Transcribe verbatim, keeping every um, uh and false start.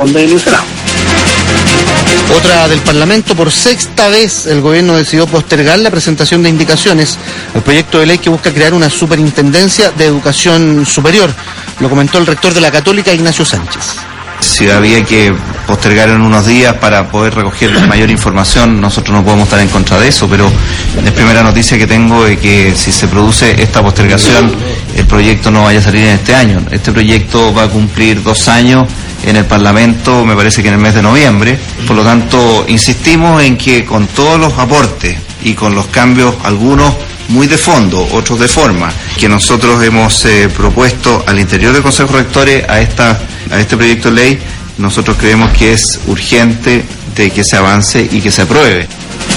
corresponde en el Senado. Otra del Parlamento, por sexta vez el gobierno decidió postergar la presentación de indicaciones al proyecto de ley que busca crear una superintendencia de educación superior. Lo comentó el rector de la Católica, Ignacio Sánchez. Si había que postergar en unos días para poder recoger mayor información, nosotros no podemos estar en contra de eso, pero la primera noticia que tengo es que si se produce esta postergación, el proyecto no vaya a salir en este año. Este proyecto va a cumplir dos años en el Parlamento, me parece que en el mes de noviembre. Por lo tanto, insistimos en que con todos los aportes y con los cambios, algunos muy de fondo, otros de forma, que nosotros hemos eh, propuesto al interior del Consejo de Rectores a esta a este proyecto de ley, nosotros creemos que es urgente de que se avance y que se apruebe.